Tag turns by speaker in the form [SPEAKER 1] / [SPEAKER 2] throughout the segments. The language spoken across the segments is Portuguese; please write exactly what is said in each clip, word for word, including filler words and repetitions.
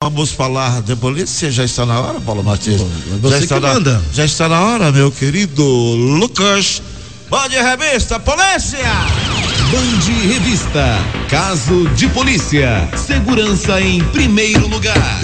[SPEAKER 1] vamos falar de polícia. Já está na hora, Paulo Martins?
[SPEAKER 2] Você
[SPEAKER 1] já, está
[SPEAKER 2] que
[SPEAKER 1] na,
[SPEAKER 2] manda.
[SPEAKER 1] já está na hora, meu querido Lucas. Band Revista Polícia.
[SPEAKER 3] Band Revista, caso de polícia, segurança em primeiro lugar.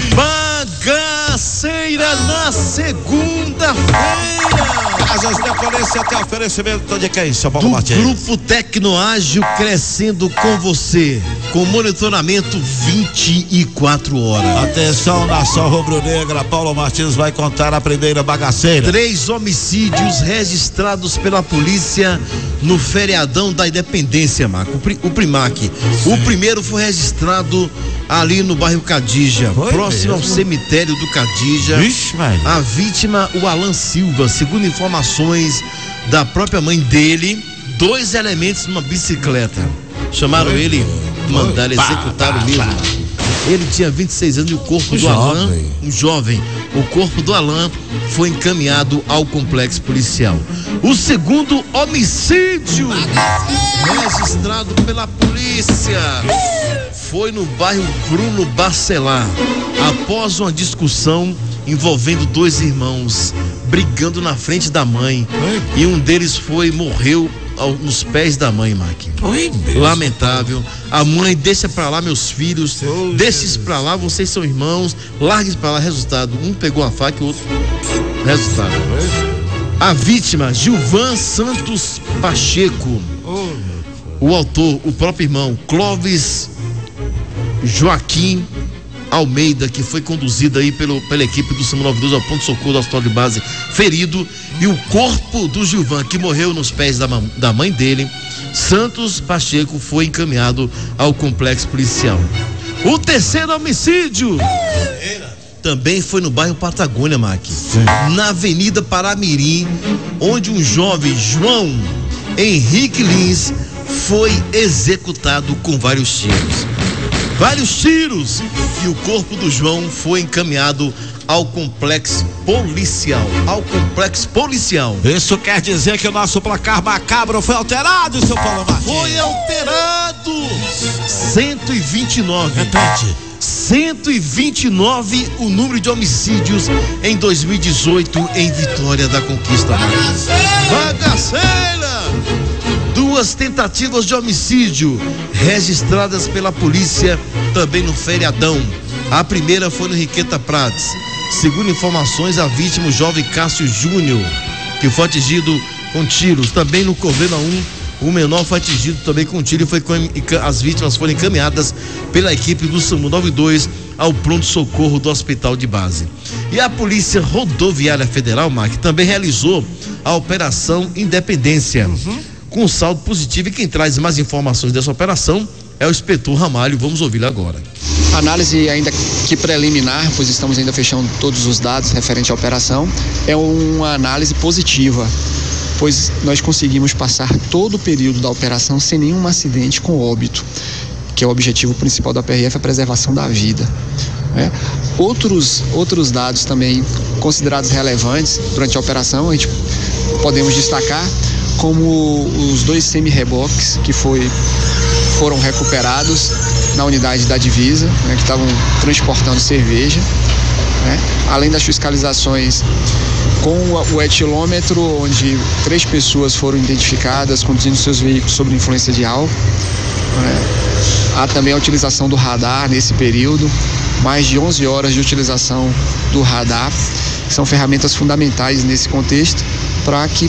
[SPEAKER 2] Bagaceira na segunda-feira.
[SPEAKER 1] Casas da polícia tem oferecimento de quem, seu Paulo
[SPEAKER 2] Do
[SPEAKER 1] Martins?
[SPEAKER 2] Grupo Tecnoágil, crescendo com você, com monitoramento vinte e quatro horas.
[SPEAKER 1] Atenção, nação rubro-negra, Paulo Martins vai contar a primeira bagaceira.
[SPEAKER 2] Três homicídios registrados pela polícia no feriadão da Independência, Marco. O, pri, o Primac. Sim. O primeiro foi registrado ali no bairro Cadija, foi próximo mesmo? Ao cemitério do Cadija.
[SPEAKER 1] Vixe, velho.
[SPEAKER 2] A vítima, o Alan Silva, segundo informações da própria mãe dele, dois elementos numa bicicleta. Chamaram foi, ele, mandaram executar o mesmo. Pá. Ele tinha vinte e seis anos e o corpo um do jovem. Alan, um jovem, o corpo do Alan foi encaminhado ao complexo policial. O segundo homicídio registrado pela polícia foi no bairro Bruno Bacelar, após uma discussão envolvendo dois irmãos brigando na frente da mãe. Oi? E um deles foi morreu ao, nos pés da mãe, Mark.
[SPEAKER 1] Oi,
[SPEAKER 2] lamentável. A mãe, deixa pra lá meus filhos, deixa isso pra lá, vocês são irmãos, largue isso pra lá. Resultado, um pegou a faca e o outro. Resultado. A vítima, Gilvan Santos Pacheco. O autor, o próprio irmão, Clóvis Joaquim Almeida, que foi conduzido aí pelo, pela equipe do SAMU noventa e dois ao ponto de socorro do hospital de base, ferido, e o corpo do Gilvan, que morreu nos pés da, da mãe dele, Santos Pacheco, foi encaminhado ao complexo policial. O terceiro homicídio também foi no bairro Patagônia, Mac, na Avenida Paramirim, onde um jovem, João Henrique Lins, foi executado com vários tiros. Vários tiros, e o corpo do João foi encaminhado ao complexo policial. Ao complexo policial.
[SPEAKER 1] Isso quer dizer que o nosso placar macabro foi alterado, seu Paulo Martins?
[SPEAKER 2] Foi alterado! cento e vinte e nove.
[SPEAKER 1] Repete.
[SPEAKER 2] cento e vinte e nove o número de homicídios em dois mil e dezoito em Vitória da Conquista. Bagaceira! Duas tentativas de homicídio registradas pela polícia também no feriadão. A primeira foi no Henriqueta Prates. Segundo informações, a vítima, o jovem Cássio Júnior, que foi atingido com tiros. Também no Covena um, o menor foi atingido também com tiro e foi, as vítimas foram encaminhadas pela equipe do SAMU noventa e dois ao pronto-socorro do hospital de base. E a Polícia Rodoviária Federal, Mark, também realizou a Operação Independência. Uhum. Com saldo positivo, e quem traz mais informações dessa operação é o inspetor Ramalho. Vamos ouvi-lo agora.
[SPEAKER 4] Análise ainda que preliminar, pois estamos ainda fechando todos os dados referente à operação, é uma análise positiva, pois nós conseguimos passar todo o período da operação sem nenhum acidente com óbito, que é o objetivo principal da P R F, a preservação da vida. Né? Outros, outros dados também considerados relevantes durante a operação, a gente podemos destacar como os dois semi-reboques que foi, foram recuperados na unidade da divisa, né, que estavam transportando cerveja, né, além das fiscalizações com o etilômetro, onde três pessoas foram identificadas conduzindo seus veículos sob influência de álcool. Né. Há também a utilização do radar nesse período, mais de onze horas de utilização do radar, que são ferramentas fundamentais nesse contexto para que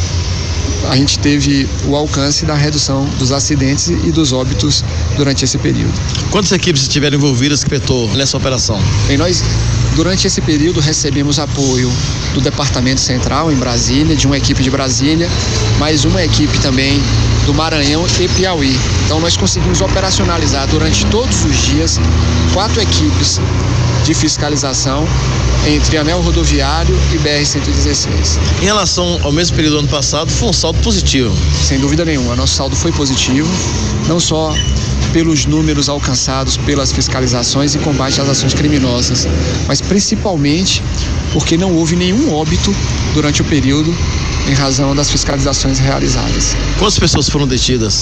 [SPEAKER 4] a gente teve o alcance da redução dos acidentes e dos óbitos durante esse período.
[SPEAKER 2] Quantas equipes estiveram envolvidas, inspetor, nessa operação?
[SPEAKER 4] Bem, nós, durante esse período, recebemos apoio do Departamento Central, em Brasília, de uma equipe de Brasília, mais uma equipe também do Maranhão e Piauí. Então, nós conseguimos operacionalizar durante todos os dias quatro equipes de fiscalização entre anel rodoviário e B R cento e dezesseis.
[SPEAKER 2] Em relação ao mesmo período do ano passado, foi um saldo positivo?
[SPEAKER 4] Sem dúvida nenhuma, nosso saldo foi positivo, não só pelos números alcançados pelas fiscalizações e combate às ações criminosas, mas principalmente porque não houve nenhum óbito durante o período em razão das fiscalizações realizadas.
[SPEAKER 2] Quantas pessoas foram detidas?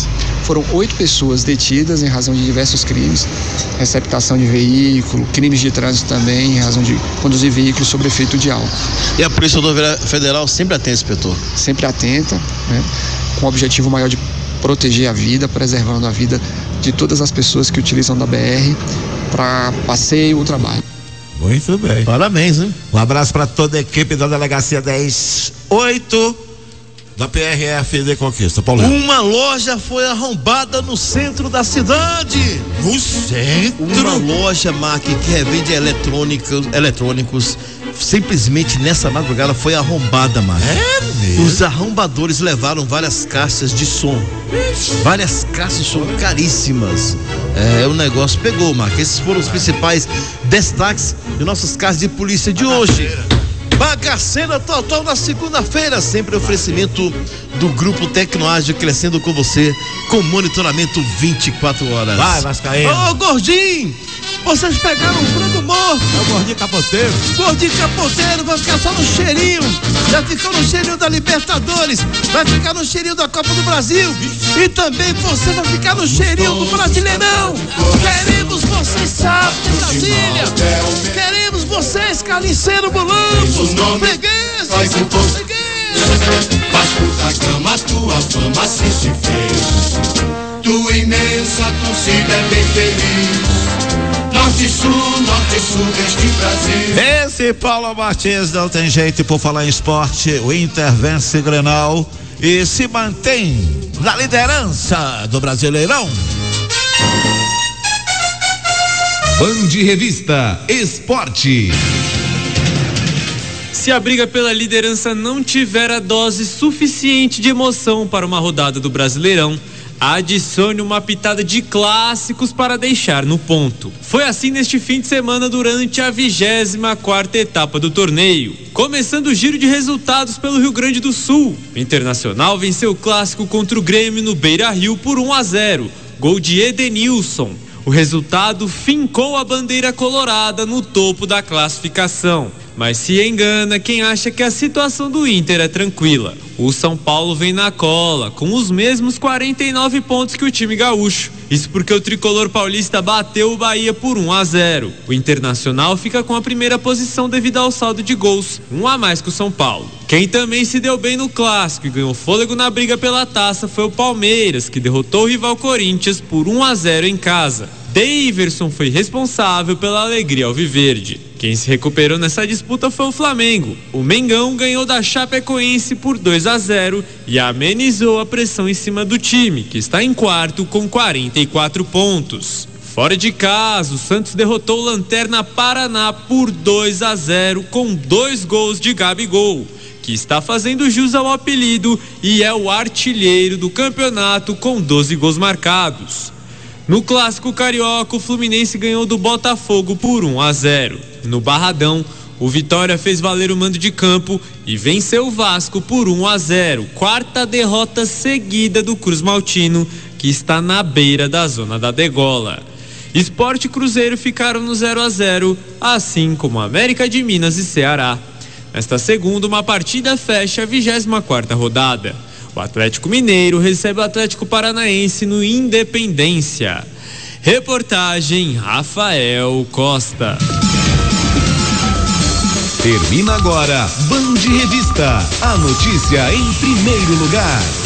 [SPEAKER 4] foram oito pessoas detidas em razão de diversos crimes, receptação de veículo, crimes de trânsito também, em razão de conduzir veículos sob efeito de álcool.
[SPEAKER 2] E a Polícia Rodoviária Federal sempre atenta, inspetor?
[SPEAKER 4] Sempre atenta, né, com o objetivo maior de proteger a vida, preservando a vida de todas as pessoas que utilizam da B R para passeio ou trabalho.
[SPEAKER 1] Muito bem.
[SPEAKER 2] Parabéns, hein?
[SPEAKER 1] Um abraço para toda a equipe da Delegacia dez oito da P R F de Conquista. Paulo.
[SPEAKER 2] Uma loja foi arrombada no centro da cidade.
[SPEAKER 1] No centro?
[SPEAKER 2] Uma loja, Mark, que revende eletrônicos, eletrônicos, simplesmente nessa madrugada foi arrombada, Mark.
[SPEAKER 1] É mesmo?
[SPEAKER 2] Os arrombadores levaram várias caixas de som. Várias caixas de som caríssimas. É, o negócio pegou, Mark. Esses foram os principais destaques de nossas casas de polícia de hoje. Bagaceira total na segunda-feira, sempre oferecimento do Grupo Tecnoágil, crescendo com você, com monitoramento vinte e quatro horas.
[SPEAKER 1] Vai, Vascaíno.
[SPEAKER 2] Ô, gordinho, vocês pegaram o frango morto.
[SPEAKER 1] É o gordinho capoteiro.
[SPEAKER 2] Gordinho capoteiro, vai ficar só no cheirinho. Já ficou no cheirinho da Libertadores, vai ficar no cheirinho da Copa do Brasil. E também você vai ficar no cheirinho do Brasileirão. Queremos vocês, sábado de Brasília. Queremos vocês, Carniceiro Mulambo. Freguês, freguês.
[SPEAKER 5] Vasco da Gama, tua fama se se fez. Tua imensa torcida é bem feliz. Norte, sul, norte, sul deste Brasil.
[SPEAKER 1] Esse Paulo Martins não tem jeito. Por falar em esporte, o Inter vence Grenal e se mantém na liderança do Brasileirão.
[SPEAKER 3] Band Revista Esporte.
[SPEAKER 6] Se a briga pela liderança não tiver a dose suficiente de emoção para uma rodada do Brasileirão, adicione uma pitada de clássicos para deixar no ponto. Foi assim neste fim de semana durante a vigésima quarta etapa do torneio. Começando o giro de resultados pelo Rio Grande do Sul. O Internacional venceu o clássico contra o Grêmio no Beira-Rio por um a zero. Gol de Edenilson. O resultado fincou a bandeira colorada no topo da classificação. Mas se engana quem acha que a situação do Inter é tranquila. O São Paulo vem na cola, com os mesmos quarenta e nove pontos que o time gaúcho. Isso porque o tricolor paulista bateu o Bahia por um a zero. O Internacional fica com a primeira posição devido ao saldo de gols, um a mais que o São Paulo. Quem também se deu bem no clássico e ganhou fôlego na briga pela taça foi o Palmeiras, que derrotou o rival Corinthians por um a zero em casa. Daverson foi responsável pela alegria alviverde. Quem se recuperou nessa disputa foi o Flamengo. O Mengão ganhou da Chapecoense por dois a zero e amenizou a pressão em cima do time, que está em quarto com quarenta e quatro pontos. Fora de casa, o Santos derrotou o Lanterna Paraná por dois a zero com dois gols de Gabigol, que está fazendo jus ao apelido e é o artilheiro do campeonato com doze gols marcados. No clássico carioca, o Fluminense ganhou do Botafogo por um a zero. No Barradão, o Vitória fez valer o mando de campo e venceu o Vasco por um a zero. Quarta derrota seguida do Cruz Maltino, que está na beira da zona da degola. Sport e Cruzeiro ficaram no zero a zero, assim como América de Minas e Ceará. Nesta segunda, uma partida fecha a vigésima quarta rodada. O Atlético Mineiro recebe o Atlético Paranaense no Independência. Reportagem Rafael Costa.
[SPEAKER 3] Termina agora Band Revista, a notícia em primeiro lugar.